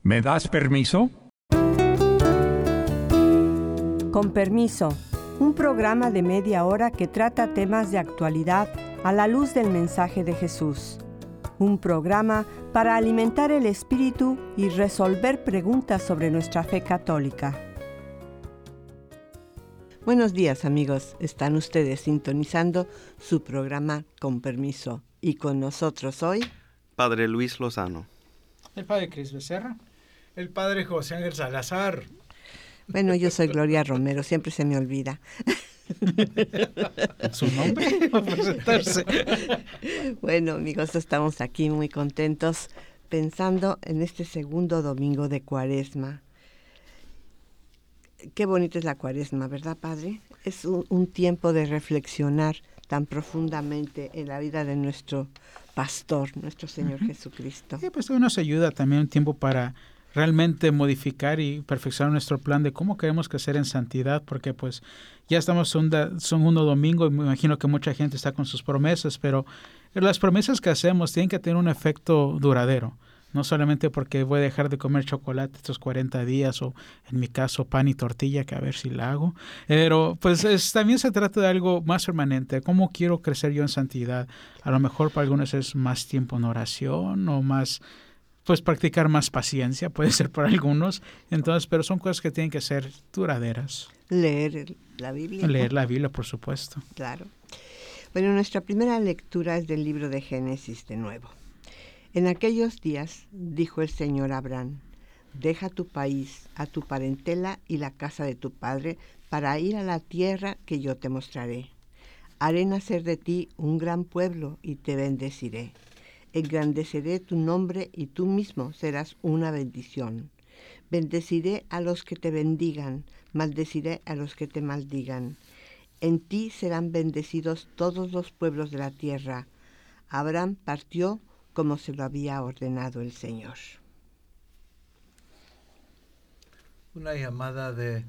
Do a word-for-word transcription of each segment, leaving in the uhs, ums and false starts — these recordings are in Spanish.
¿Me das permiso? Con permiso, un programa de media hora que trata temas de actualidad a la luz del mensaje de Jesús. Un programa para alimentar el espíritu y resolver preguntas sobre nuestra fe católica. Buenos días, amigos. Están ustedes sintonizando su programa Con Permiso. Y con nosotros hoy, Padre Luis Lozano. El Padre Cris Becerra. El Padre José Ángel Salazar. Bueno, yo soy Gloria Romero, siempre se me olvida. ¿Su nombre? ¿Va a presentarse? Bueno, amigos, estamos aquí muy contentos pensando en este segundo domingo de Cuaresma. Qué bonita es la Cuaresma, ¿verdad, Padre? Es un, un tiempo de reflexionar tan profundamente en la vida de nuestro pastor, nuestro Señor uh-huh. Jesucristo. Sí, pues nos ayuda también un tiempo para realmente modificar y perfeccionar nuestro plan de cómo queremos crecer en santidad, porque pues ya estamos un segundo domingo y me imagino que mucha gente está con sus promesas, pero las promesas que hacemos tienen que tener un efecto duradero. No solamente porque voy a dejar de comer chocolate estos cuarenta días o en mi caso pan y tortilla, que a ver si la hago. Pero pues es, también se trata de algo más permanente. ¿Cómo quiero crecer yo en santidad? A lo mejor para algunos es más tiempo en oración o más, pues practicar más paciencia, puede ser para algunos. Entonces, pero son cosas que tienen que ser duraderas. Leer la Biblia. Leer la Biblia, por supuesto. Claro. Bueno, nuestra primera lectura es del libro de Génesis de nuevo. En aquellos días dijo el Señor a Abraham: deja tu país, a tu parentela y la casa de tu padre para ir a la tierra que yo te mostraré. Haré nacer de ti un gran pueblo y te bendeciré. Engrandeceré tu nombre y tú mismo serás una bendición. Bendeciré a los que te bendigan, maldeciré a los que te maldigan. En ti serán bendecidos todos los pueblos de la tierra. Abraham partió como se lo había ordenado el Señor. Una llamada de,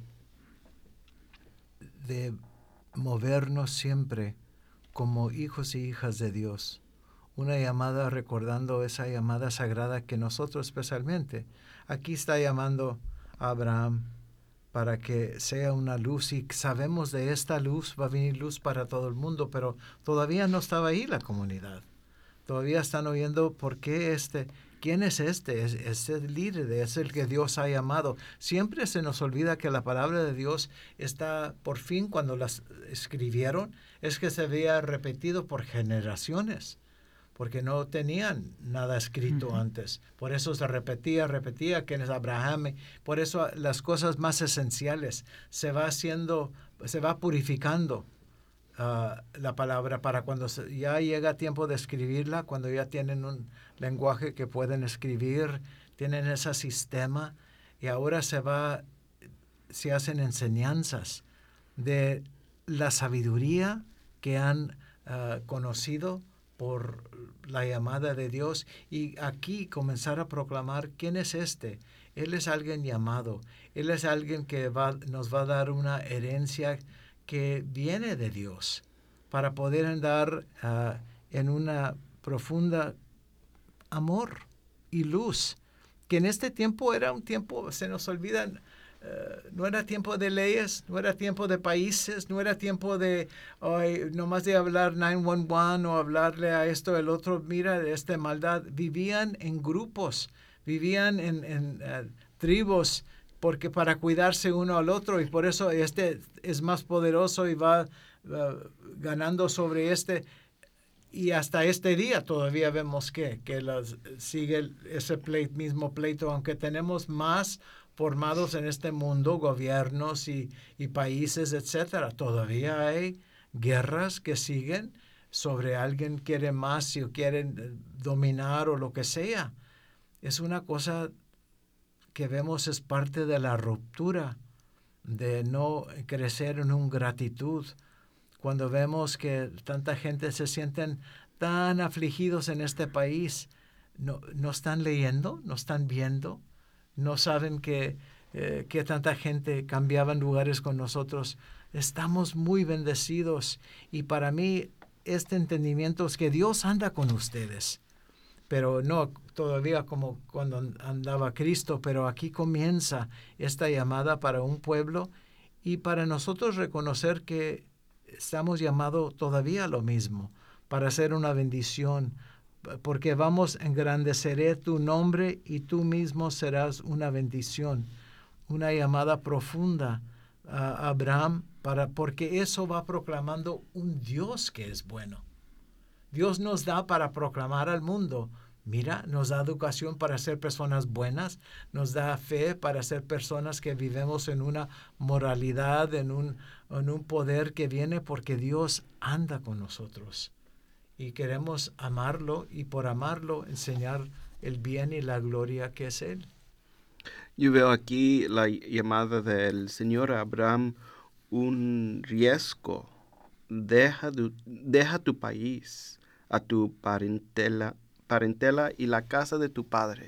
de movernos siempre como hijos y hijas de Dios. Una llamada recordando esa llamada sagrada que nosotros especialmente, aquí está llamando a Abraham para que sea una luz, y sabemos de esta luz va a venir luz para todo el mundo, pero todavía no estaba ahí la comunidad. Todavía están oyendo por qué este, quién es este, es, es el líder, es el que Dios ha llamado. Siempre se nos olvida que la palabra de Dios está, por fin cuando las escribieron, es que se había repetido por generaciones, porque no tenían nada escrito uh-huh. antes. Por eso se repetía, repetía quién es Abraham. Por eso las cosas más esenciales se va haciendo, se va purificando. Uh, la palabra para cuando se, ya llega tiempo de escribirla, cuando ya tienen un lenguaje que pueden escribir, tienen ese sistema, y ahora se va, se hacen enseñanzas de la sabiduría que han uh, conocido por la llamada de Dios, y aquí comenzar a proclamar quién es este. Él es alguien llamado, él es alguien que va, nos va a dar una herencia que viene de Dios, para poder andar uh, en una profunda amor y luz, que en este tiempo era un tiempo, se nos olvidan, uh, no era tiempo de leyes, no era tiempo de países, no era tiempo de, oh, nomás de hablar nueve uno uno o hablarle a esto, el otro, mira, de esta maldad. Vivían en grupos, vivían en, en uh, tribus, porque para cuidarse uno al otro, y por eso este es más poderoso y va uh, ganando sobre este, y hasta este día todavía vemos que, que las, sigue ese pleito, mismo pleito, aunque tenemos más formados en este mundo, gobiernos y, y países, etcétera. Todavía hay guerras que siguen sobre alguien quiere más, si quieren dominar o lo que sea. Es una cosa que vemos, es parte de la ruptura, de no crecer en una gratitud. Cuando vemos que tanta gente se sienten tan afligidos en este país, no, no están leyendo, no están viendo, no saben que, eh, que tanta gente cambiaba en lugares con nosotros. Estamos muy bendecidos, y para mí este entendimiento es que Dios anda con ustedes. pero no todavía como cuando andaba Cristo, pero aquí comienza esta llamada para un pueblo y para nosotros reconocer que estamos llamados todavía a lo mismo, para hacer una bendición, porque vamos a engrandecer tu nombre y tú mismo serás una bendición, una llamada profunda a Abraham, para, porque eso va proclamando un Dios que es bueno. Dios nos da para proclamar al mundo. Mira, nos da educación para ser personas buenas, nos da fe para ser personas que vivimos en una moralidad, en un, en un poder que viene porque Dios anda con nosotros. Y queremos amarlo y por amarlo enseñar el bien y la gloria que es Él. Yo veo aquí la llamada del Señor a Abraham, un riesgo. Deja, tu, deja tu país, a tu parentela, parentela y la casa de tu padre,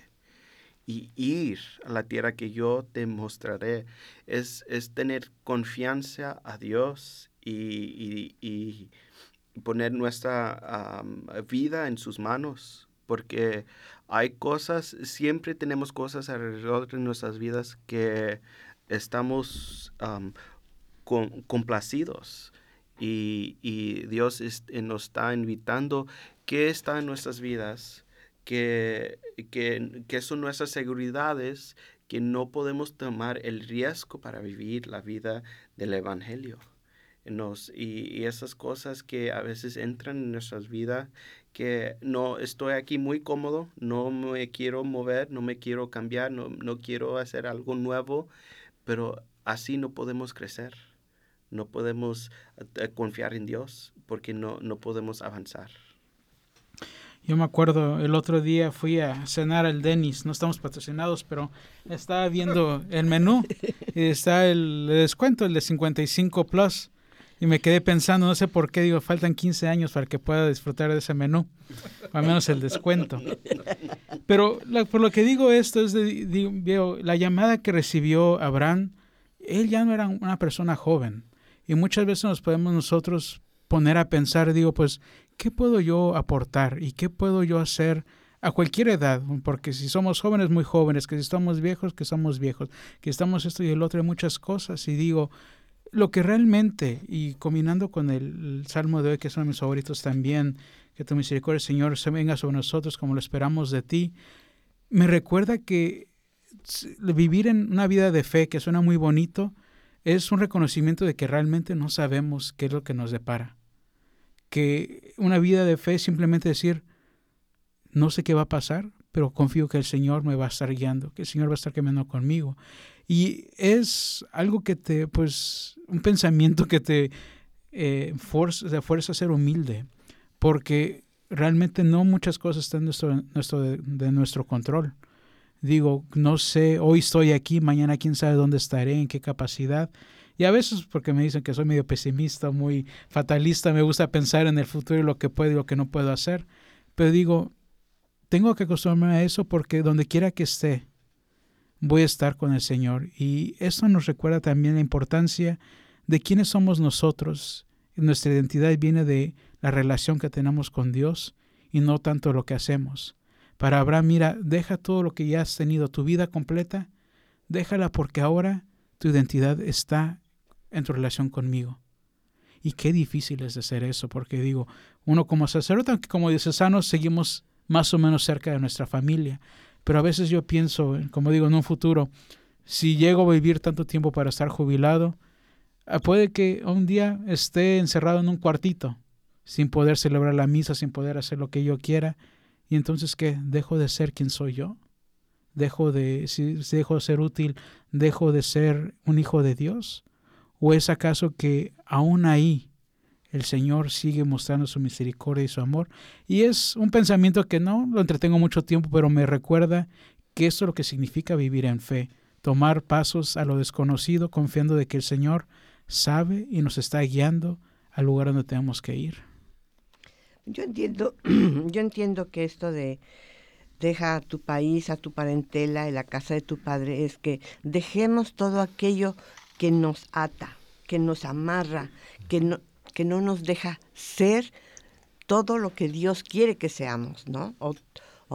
y ir a la tierra que yo te mostraré. Es, es tener confianza a Dios y, y, y poner nuestra um, vida en sus manos, porque hay cosas, siempre tenemos cosas alrededor de nuestras vidas que estamos um, con, complacidos. Y, y Dios es, nos está invitando qué está en nuestras vidas, que, que, que son nuestras seguridades, que no podemos tomar el riesgo para vivir la vida del Evangelio. Nos, y, y esas cosas que a veces entran en nuestras vidas, que no estoy aquí muy cómodo, no me quiero mover, no me quiero cambiar, no, no quiero hacer algo nuevo, pero así no podemos crecer. No podemos uh, confiar en Dios porque no, no podemos avanzar. Yo me acuerdo, el otro día fui a cenar al Denny's, no estamos patrocinados, pero estaba viendo el menú y está el descuento, el de cincuenta y cinco plus, y me quedé pensando, no sé por qué, digo, faltan quince años para que pueda disfrutar de ese menú, al menos el descuento. Pero la, por lo que digo esto, es de, digo, veo, la llamada que recibió Abraham, él ya no era una persona joven, y muchas veces nos podemos nosotros poner a pensar, digo, pues, ¿qué puedo yo aportar y qué puedo yo hacer a cualquier edad? Porque si somos jóvenes, muy jóvenes, que si estamos viejos, que somos viejos, que estamos esto y el otro, hay muchas cosas. Y digo, lo que realmente, y combinando con el, el Salmo de hoy, que son mis favoritos también, que tu misericordia, Señor, se venga sobre nosotros como lo esperamos de ti, me recuerda que vivir en una vida de fe, que suena muy bonito, es un reconocimiento de que realmente no sabemos qué es lo que nos depara. Que una vida de fe es simplemente decir, no sé qué va a pasar, pero confío que el Señor me va a estar guiando, que el Señor va a estar caminando conmigo. Y es algo que te, pues, un pensamiento que te eh, fuerza, te fuerza a ser humilde, porque realmente no muchas cosas están nuestro, nuestro, de, de nuestro control. Digo, no sé, hoy estoy aquí, mañana quién sabe dónde estaré, en qué capacidad. Y a veces, porque me dicen que soy medio pesimista, muy fatalista, me gusta pensar en el futuro y lo que puedo y lo que no puedo hacer. Pero digo, tengo que acostumbrarme a eso porque donde quiera que esté, voy a estar con el Señor. Y eso nos recuerda también la importancia de quiénes somos nosotros. Nuestra identidad viene de la relación que tenemos con Dios y no tanto lo que hacemos. Para Abraham, mira, deja todo lo que ya has tenido, tu vida completa, déjala porque ahora tu identidad está en tu relación conmigo. Y qué difícil es de hacer eso, porque digo, uno como sacerdote, aunque como diocesanos seguimos más o menos cerca de nuestra familia, pero a veces yo pienso, como digo, en un futuro, si llego a vivir tanto tiempo para estar jubilado, puede que un día esté encerrado en un cuartito, sin poder celebrar la misa, sin poder hacer lo que yo quiera, y entonces, ¿qué? ¿Dejo de ser quien soy yo? ¿Dejo de, si dejo de ser útil, dejo de ser un hijo de Dios? ¿O es acaso que aún ahí el Señor sigue mostrando su misericordia y su amor? Y es un pensamiento que no lo entretengo mucho tiempo, pero me recuerda que esto es lo que significa vivir en fe, tomar pasos a lo desconocido, confiando de que el Señor sabe y nos está guiando al lugar donde tenemos que ir. Yo entiendo, yo entiendo que esto de deja a tu país, a tu parentela y la casa de tu padre, es que dejemos todo aquello que nos ata, que nos amarra, que no, que no nos deja ser todo lo que Dios quiere que seamos, ¿no? O,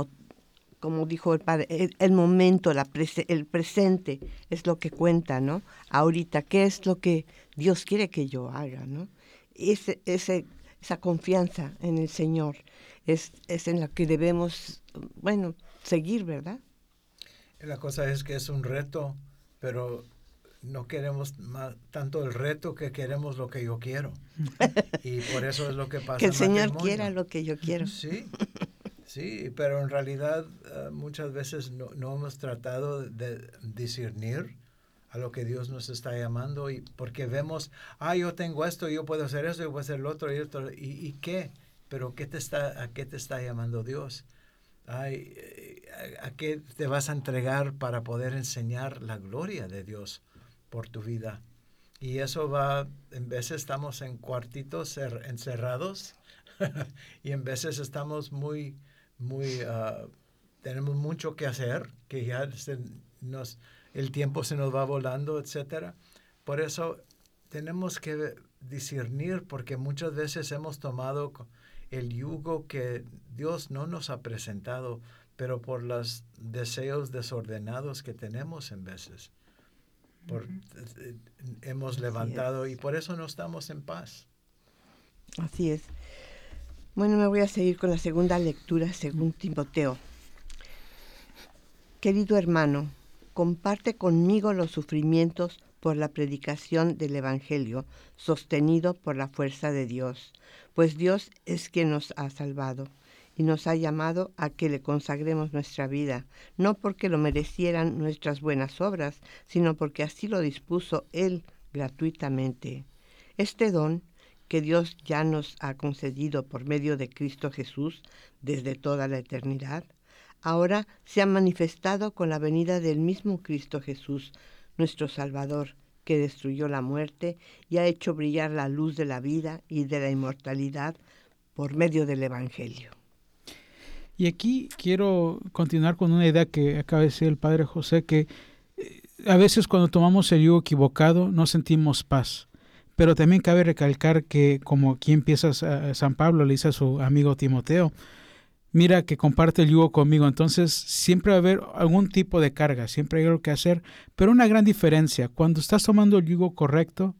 como dijo el padre, el, el momento, la prese, el presente es lo que cuenta, ¿no? Ahorita, ¿qué es lo que Dios quiere que yo haga, ¿no? Ese, ese, esa confianza en el Señor es, es en la que debemos, bueno, seguir, ¿verdad? La cosa es que es un reto, pero no queremos más, tanto el reto que queremos lo que yo quiero. Y por eso es lo que pasa que el en Señor matrimonio. quiera lo que yo quiero. Sí, sí, pero en realidad uh, muchas veces no, no hemos tratado de discernir a lo que Dios nos está llamando, y porque vemos, ah, yo tengo esto, yo puedo hacer eso, yo puedo hacer lo otro y otro, ¿y, y qué? Pero ¿qué te está, ¿a qué te está llamando Dios? Ay, ¿a, a qué te vas a entregar para poder enseñar la gloria de Dios por tu vida? Y eso va, en veces estamos en cuartitos cer, encerrados y en veces estamos muy, muy, uh, tenemos mucho que hacer, que ya se nos, el tiempo se nos va volando, etcétera. Por eso tenemos que discernir, porque muchas veces hemos tomado el yugo que Dios no nos ha presentado, pero por los deseos desordenados que tenemos en veces. Por, uh-huh. Hemos Así levantado es. Y por eso no estamos en paz. Así es. Bueno, me voy a seguir con la segunda lectura según Timoteo. Querido hermano, comparte conmigo los sufrimientos por la predicación del Evangelio, sostenido por la fuerza de Dios, pues Dios es quien nos ha salvado y nos ha llamado a que le consagremos nuestra vida, no porque lo merecieran nuestras buenas obras, sino porque así lo dispuso Él gratuitamente. Este don que Dios ya nos ha concedido por medio de Cristo Jesús desde toda la eternidad, ahora se ha manifestado con la venida del mismo Cristo Jesús, nuestro Salvador, que destruyó la muerte y ha hecho brillar la luz de la vida y de la inmortalidad por medio del Evangelio. Y aquí quiero continuar con una idea que acaba de decir el Padre José, que a veces cuando tomamos el yugo equivocado no sentimos paz. Pero también cabe recalcar que, como aquí empieza San Pablo, le dice a su amigo Timoteo, mira que comparte el yugo conmigo. Entonces siempre va a haber algún tipo de carga, siempre hay algo que hacer, pero una gran diferencia, cuando estás tomando el yugo correcto,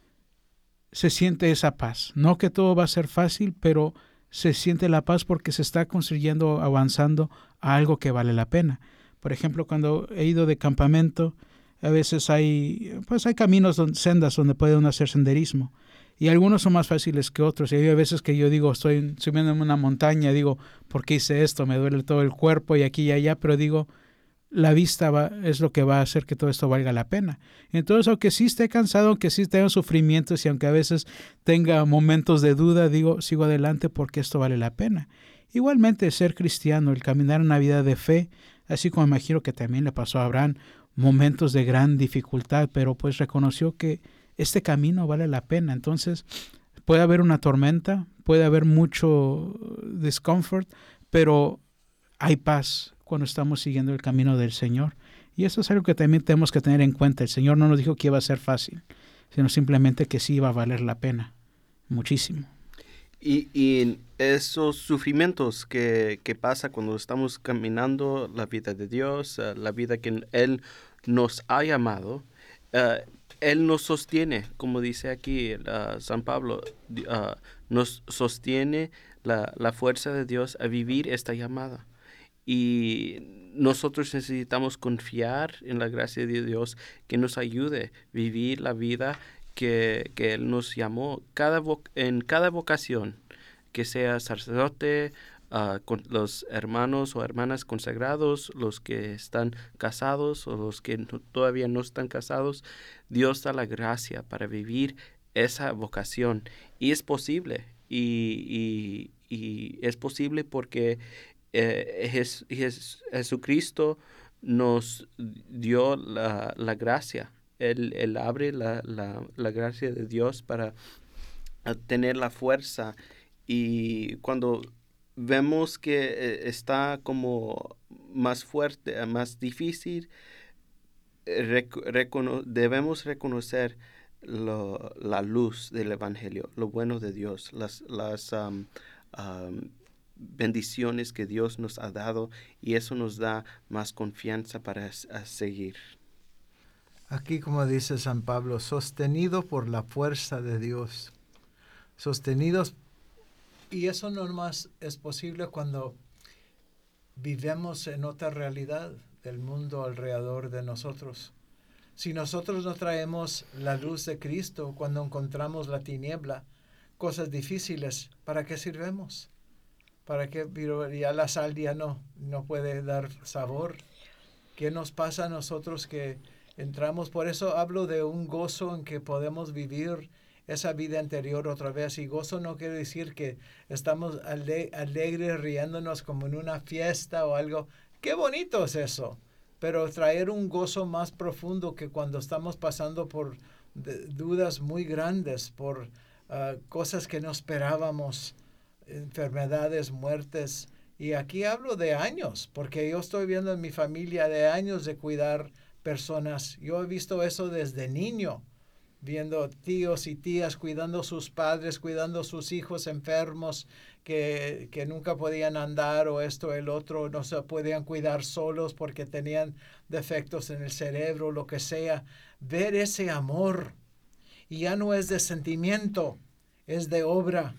se siente esa paz. No que todo va a ser fácil, pero se siente la paz porque se está construyendo, avanzando a algo que vale la pena. Por ejemplo, cuando he ido de campamento, a veces hay, pues hay caminos, donde, sendas donde puede uno hacer senderismo. Y algunos son más fáciles que otros. Y hay veces que yo digo, estoy subiendo en una montaña, digo, ¿por qué hice esto? Me duele todo el cuerpo y aquí y allá, pero digo, la vista va, es lo que va a hacer que todo esto valga la pena. Entonces, aunque sí esté cansado, aunque sí tenga sufrimientos y aunque a veces tenga momentos de duda, digo, sigo adelante porque esto vale la pena. Igualmente, ser cristiano, el caminar una vida de fe, así como imagino que también le pasó a Abraham, momentos de gran dificultad, pero pues reconoció que este camino vale la pena. Entonces, puede haber una tormenta, puede haber mucho discomfort, pero hay paz cuando estamos siguiendo el camino del Señor. Y eso es algo que también tenemos que tener en cuenta. El Señor no nos dijo que iba a ser fácil, sino simplemente que sí iba a valer la pena, muchísimo. Y, y esos sufrimientos que, que pasa cuando estamos caminando la vida de Dios, uh, la vida que Él nos ha llamado, uh, Él nos sostiene, como dice aquí uh, San Pablo, uh, nos sostiene la, la fuerza de Dios a vivir esta llamada. Y nosotros necesitamos confiar en la gracia de Dios que nos ayude a vivir la vida que, que Él nos llamó. Cada vo- en cada vocación, que sea sacerdote, uh, con los hermanos o hermanas consagrados, los que están casados o los que no, todavía no están casados, Dios da la gracia para vivir esa vocación. Y es posible, y, y, y es posible porque Eh, Jes, Jes, Jesucristo nos dio la, la gracia. Él, él abre la, la, la gracia de Dios para tener la fuerza. Y cuando vemos que está como más fuerte, más difícil, rec, recono, debemos reconocer lo, la luz del Evangelio, lo bueno de Dios, las, las um, um, bendiciones que Dios nos ha dado, y eso nos da más confianza para a seguir. Aquí, como dice San Pablo, sostenido por la fuerza de Dios. Sostenidos, y eso no más es posible cuando vivemos en otra realidad del mundo alrededor de nosotros. Si nosotros no traemos la luz de Cristo cuando encontramos la tiniebla, cosas difíciles, ¿para qué sirvemos? ¿Para qué? Ya la sal ya no, no puede dar sabor. ¿Qué nos pasa a nosotros que entramos? Por eso hablo de un gozo en que podemos vivir esa vida anterior otra vez. Y gozo no quiere decir que estamos ale- alegres, riéndonos como en una fiesta o algo. ¡Qué bonito es eso! Pero traer un gozo más profundo que cuando estamos pasando por de- dudas muy grandes, por uh, cosas que no esperábamos, enfermedades, muertes. Y aquí hablo de años, porque yo estoy viendo en mi familia de años de cuidar personas. Yo he visto eso desde niño, viendo tíos y tías cuidando a sus padres, cuidando a sus hijos enfermos que, que nunca podían andar o esto o el otro, no se podían cuidar solos porque tenían defectos en el cerebro, lo que sea. Ver ese amor, y ya no es de sentimiento, es de obra.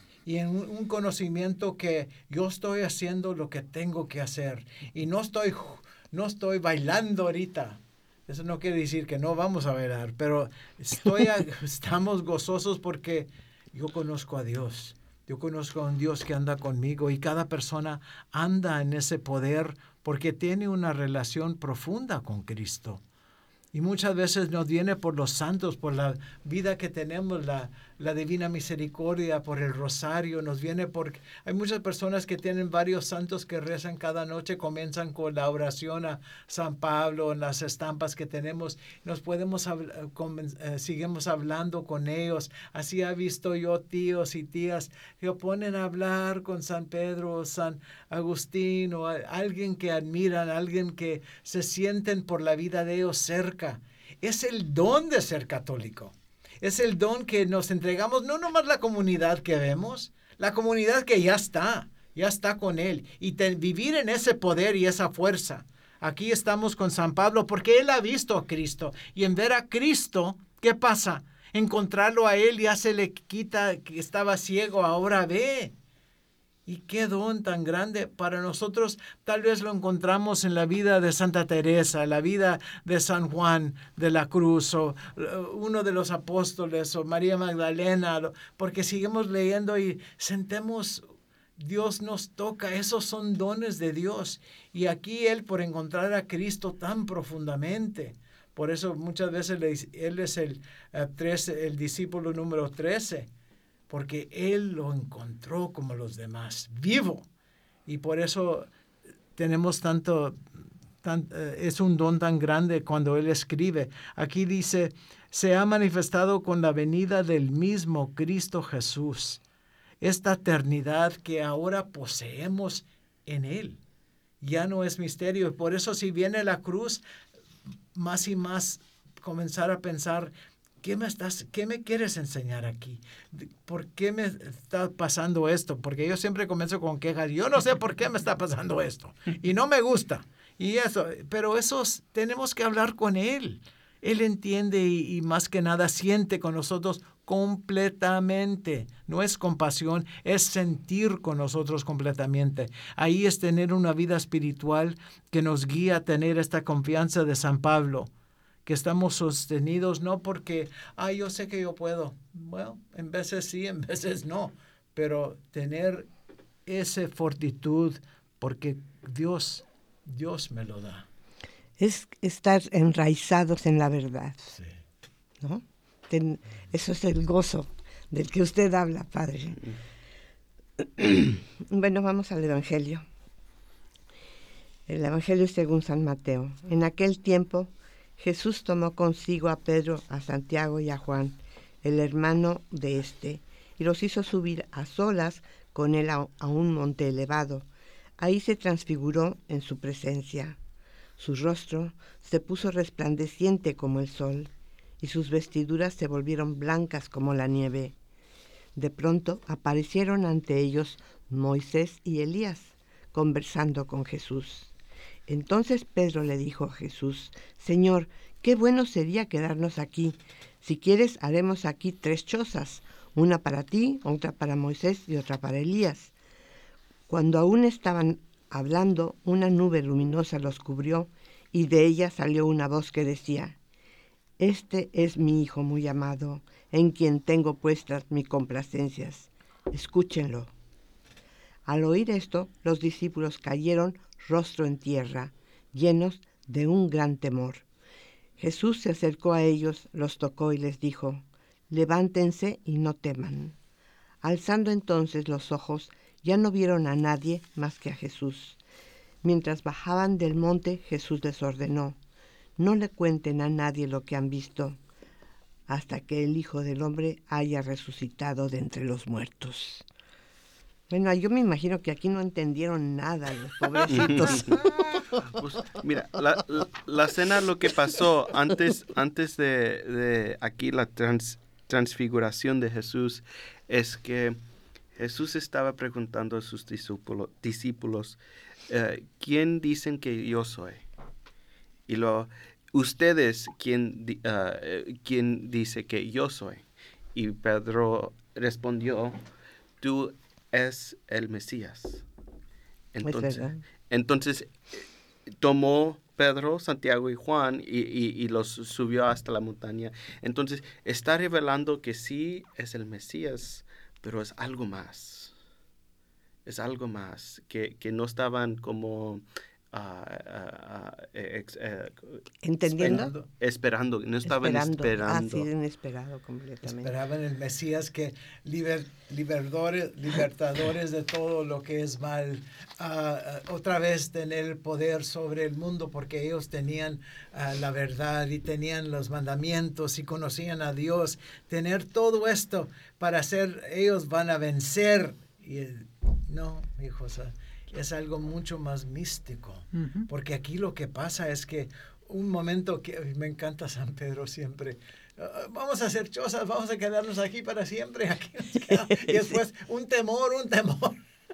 Y en un, un conocimiento que yo estoy haciendo lo que tengo que hacer. Y no estoy, no estoy bailando ahorita. Eso no quiere decir que no vamos a bailar, pero estoy a, estamos gozosos porque yo conozco a Dios. Yo conozco a un Dios que anda conmigo, y cada persona anda en ese poder porque tiene una relación profunda con Cristo. Y muchas veces nos viene por los santos, por la vida que tenemos, la, la divina misericordia, por el rosario, nos viene porque hay muchas personas que tienen varios santos que rezan cada noche, comienzan con la oración a San Pablo, en las estampas que tenemos, nos podemos, hablar, eh, seguimos hablando con ellos. Así he visto yo tíos y tías que ponen a hablar con San Pedro o San Agustín, o a alguien que admiran, alguien que se sienten por la vida de ellos cerca. Es el don de ser católico. Es el don que nos entregamos, no nomás la comunidad que vemos, la comunidad que ya está, ya está con Él. Y te, vivir en ese poder y esa fuerza. Aquí estamos con San Pablo porque él ha visto a Cristo. Y en ver a Cristo, ¿qué pasa? Encontrarlo a Él ya se le quita que estaba ciego, ahora ve. Y qué don tan grande para nosotros. Tal vez lo encontramos en la vida de Santa Teresa, la vida de San Juan de la Cruz, o uno de los apóstoles, o María Magdalena, porque seguimos leyendo y sentemos, Dios nos toca. Esos son dones de Dios. Y aquí él, por encontrar a Cristo tan profundamente, por eso muchas veces él es el, uh, trece, el discípulo número trece. Porque él lo encontró como los demás, vivo. Y por eso tenemos tanto, tan, es un don tan grande cuando él escribe. Aquí dice, se ha manifestado con la venida del mismo Cristo Jesús, esta eternidad que ahora poseemos en él. Ya no es misterio. Por eso si viene la cruz, más y más comenzar a pensar, ¿Qué me, estás, ¿Qué me quieres enseñar aquí? ¿Por qué me está pasando esto? Porque yo siempre comienzo con quejas. Yo no sé por qué me está pasando esto. Y no me gusta. Y eso, pero eso tenemos que hablar con Él. Él entiende y, y más que nada siente con nosotros completamente. No es compasión, es sentir con nosotros completamente. Ahí es tener una vida espiritual que nos guía a tener esta confianza de San Pablo, que estamos sostenidos no porque, ah, yo sé que yo puedo. Bueno, en veces sí, en veces no. Pero tener esa fortitud porque Dios, Dios me lo da. Es estar enraizados en la verdad. Sí. ¿No? Ten, eso es el gozo del que usted habla, Padre. Bueno, vamos al Evangelio. El Evangelio según San Mateo. En aquel tiempo, Jesús tomó consigo a Pedro, a Santiago y a Juan, el hermano de éste, y los hizo subir a solas con él a, a un monte elevado. Ahí se transfiguró en su presencia. Su rostro se puso resplandeciente como el sol, y sus vestiduras se volvieron blancas como la nieve. De pronto aparecieron ante ellos Moisés y Elías, conversando con Jesús. Entonces Pedro le dijo a Jesús: Señor, qué bueno sería quedarnos aquí. Si quieres, haremos aquí tres chozas, una para ti, otra para Moisés y otra para Elías. Cuando aún estaban hablando, una nube luminosa los cubrió, y de ella salió una voz que decía: Este es mi Hijo muy amado, en quien tengo puestas mis complacencias. Escúchenlo. Al oír esto, los discípulos cayeron rostro en tierra, llenos de un gran temor. Jesús se acercó a ellos, los tocó y les dijo: Levántense y no teman. Alzando entonces los ojos, ya no vieron a nadie más que a Jesús. Mientras bajaban del monte, Jesús les ordenó: No le cuenten a nadie lo que han visto, hasta que el Hijo del Hombre haya resucitado de entre los muertos. Bueno, yo me imagino que aquí no entendieron nada, los pobrecitos. Pues, mira, la, la, la cena, lo que pasó antes, antes de, de aquí la trans, transfiguración de Jesús, es que Jesús estaba preguntando a sus discípulos, discípulos eh, ¿quién dicen que yo soy? Y lo, ustedes, ¿quién, uh, ¿quién dice que yo soy? Y Pedro respondió: tú es el Mesías. Entonces, entonces tomó Pedro, Santiago y Juan y, y, y los subió hasta la montaña. Entonces está revelando que sí es el Mesías, pero es algo más. Es algo más, que, que no estaban como Uh, uh, uh, ex, uh, ¿entendiendo? Esperando, no estaban esperando. esperando. Ah, sí, inesperado completamente. Esperaban el Mesías que liber, libertadores, libertadores de todo lo que es mal, uh, uh, otra vez tener el poder sobre el mundo, porque ellos tenían uh, la verdad y tenían los mandamientos y conocían a Dios. Tener todo esto para ser, ellos van a vencer. Y el, no, hijos, uh, es algo mucho más místico, uh-huh. Porque aquí lo que pasa es que un momento que me encanta San Pedro siempre, uh, vamos a hacer chozas, vamos a quedarnos aquí para siempre, aquí nos quedamos. Y después un temor, un temor,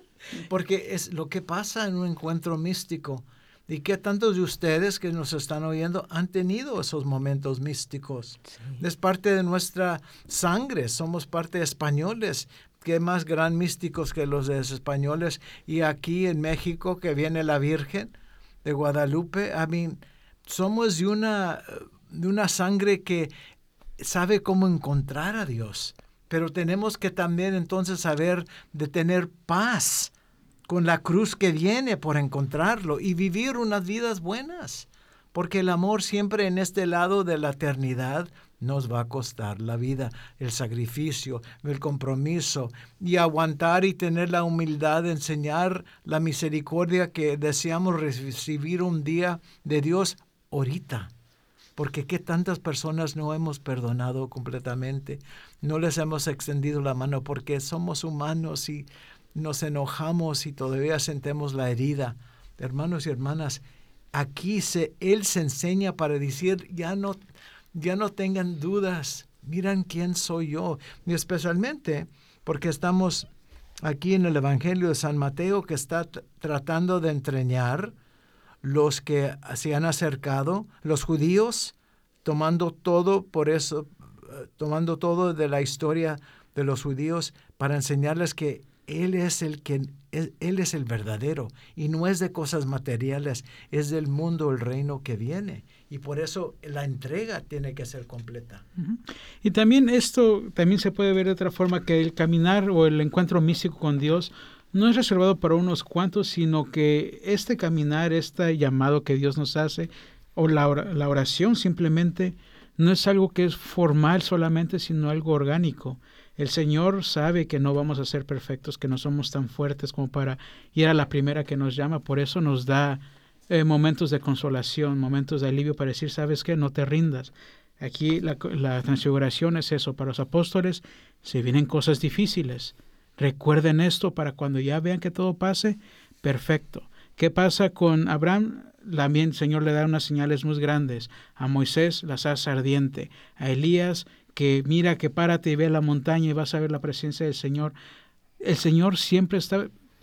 porque es lo que pasa en un encuentro místico. ¿Y qué tantos de ustedes que nos están oyendo han tenido esos momentos místicos? Sí. Es parte de nuestra sangre, somos parte de españoles. Qué más gran místicos que los de los españoles. Y aquí en México, que viene la Virgen de Guadalupe, I mean, somos de una, de una sangre que sabe cómo encontrar a Dios. Pero tenemos que también entonces saber de tener paz con la cruz que viene por encontrarlo y vivir unas vidas buenas. Porque el amor siempre en este lado de la eternidad nos va a costar la vida, el sacrificio, el compromiso y aguantar y tener la humildad de enseñar la misericordia que deseamos recibir un día de Dios ahorita. Porque qué tantas personas no hemos perdonado completamente, no les hemos extendido la mano porque somos humanos y nos enojamos y todavía sentimos la herida. Hermanos y hermanas, aquí se, Él se enseña para decir, ya no, ya no tengan dudas, miran quién soy yo. Y especialmente porque estamos aquí en el Evangelio de San Mateo, que está t- tratando de entreñar los que se han acercado, los judíos, tomando todo por eso, tomando todo de la historia de los judíos para enseñarles que Él es el que Él, él es el verdadero y no es de cosas materiales, es del mundo, el reino que viene. Y por eso la entrega tiene que ser completa. Uh-huh. Y también esto también se puede ver de otra forma, que el caminar o el encuentro místico con Dios no es reservado para unos cuantos, sino que este caminar, este llamado que Dios nos hace, o la, or- la oración simplemente, no es algo que es formal solamente, sino algo orgánico. El Señor sabe que no vamos a ser perfectos, que no somos tan fuertes como para ir a la primera que nos llama. Por eso nos da eh, momentos de consolación, momentos de alivio para decir, ¿sabes qué? No te rindas. Aquí la, la transfiguración es eso. Para los apóstoles se vienen cosas difíciles. Recuerden esto para cuando ya vean que todo pase, perfecto. ¿Qué pasa con Abraham? También el Señor le da unas señales muy grandes. A Moisés, la zarza ardiente. A Elías, que mira, que párate y ve la montaña y vas a ver la presencia del Señor. El Señor siempre está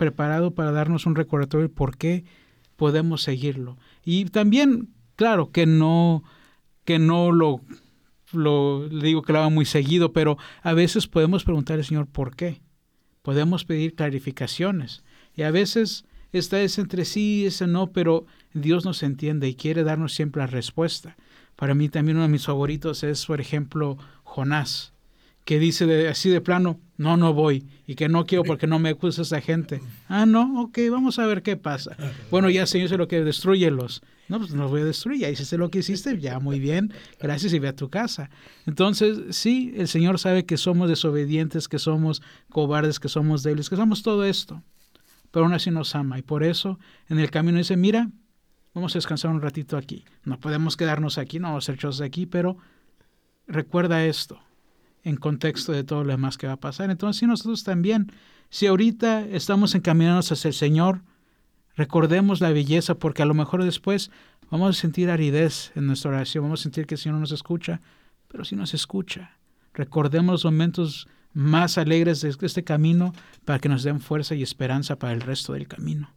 preparado para darnos un recordatorio de por qué podemos seguirlo. Y también, claro, que no, que no lo, lo le digo que lo haga muy seguido, pero a veces podemos preguntar al Señor por qué. Podemos pedir clarificaciones. Y a veces está ese entre sí y ese no, pero Dios nos entiende y quiere darnos siempre la respuesta. Para mí también uno de mis favoritos es, por ejemplo, Jonás, que dice de, así de plano, no, no voy, y que no quiero porque no me acusa esa gente. Ah, no, ok, vamos a ver qué pasa. Bueno, ya Señor, sé lo que destrúyelos. No, pues no los voy a destruir, ya hiciste lo que hiciste, ya muy bien, gracias y ve a tu casa. Entonces, sí, el Señor sabe que somos desobedientes, que somos cobardes, que somos débiles, que somos todo esto, pero aún así nos ama, y por eso en el camino dice, mira, vamos a descansar un ratito aquí, no podemos quedarnos aquí, no vamos a ser chozos aquí, pero recuerda esto, en contexto de todo lo demás que va a pasar. Entonces, sí, nosotros también, si ahorita estamos encaminándonos hacia el Señor, recordemos la belleza, porque a lo mejor después vamos a sentir aridez en nuestra oración, vamos a sentir que el Señor no nos escucha, pero sí nos escucha. Recordemos los momentos más alegres de este camino para que nos den fuerza y esperanza para el resto del camino.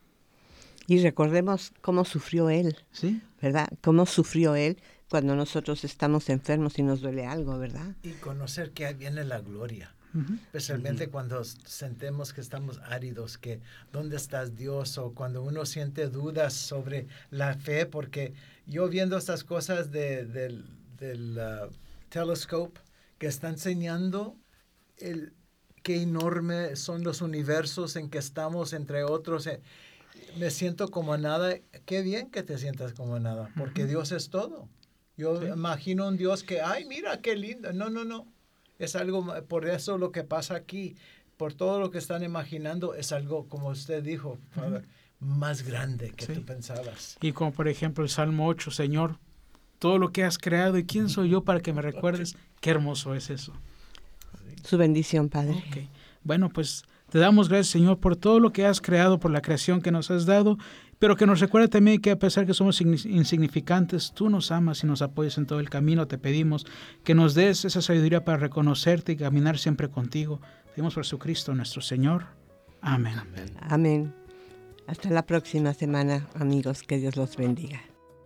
Y recordemos cómo sufrió Él, ¿Sí? ¿verdad? Cómo sufrió Él cuando nosotros estamos enfermos y nos duele algo, ¿verdad? Y conocer que ahí viene la gloria. Uh-huh. Especialmente uh-huh. cuando sentimos que estamos áridos, que ¿dónde estás Dios? O cuando uno siente dudas sobre la fe, porque yo viendo estas cosas de, de, del uh, telescope que está enseñando el, qué enorme son los universos en que estamos, entre otros, eh, me siento como nada. Qué bien que te sientas como nada, porque uh-huh. Dios es todo. Yo sí. imagino un Dios que, ay, mira, qué lindo. No, no, no. Es algo, por eso lo que pasa aquí, por todo lo que están imaginando, es algo, como usted dijo, Father, uh-huh. más grande que sí. tú pensabas. Y como por ejemplo el Salmo ocho, Señor, todo lo que has creado, ¿y quién soy yo para que me recuerdes? Qué hermoso es eso. Su bendición, Padre. Okay. Bueno, pues te damos gracias, Señor, por todo lo que has creado, por la creación que nos has dado, pero que nos recuerda también que a pesar que somos insignificantes, tú nos amas y nos apoyas en todo el camino. Te pedimos que nos des esa sabiduría para reconocerte y caminar siempre contigo. Te pedimos por Jesucristo nuestro Señor. Amén. Amén. Amén. Hasta la próxima semana, amigos. Que Dios los bendiga.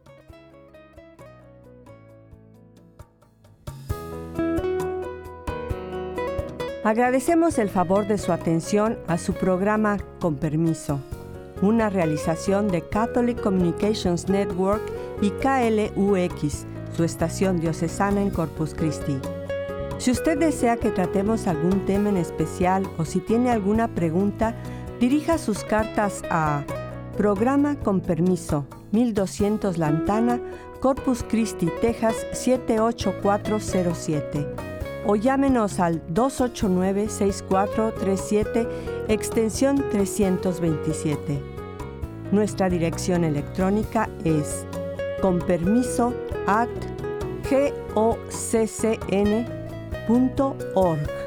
Agradecemos el favor de su atención a su programa Con Permiso, una realización de Catholic Communications Network y K L U X, su estación diocesana en Corpus Christi. Si usted desea que tratemos algún tema en especial o si tiene alguna pregunta, dirija sus cartas a Programa Con Permiso, mil doscientos Lantana, Corpus Christi, Texas siete ocho cuatro cero siete. O llámenos al dos ocho nueve, seis cuatro tres siete, extensión trescientos veintisiete. Nuestra dirección electrónica es conpermiso arroba goccn punto org.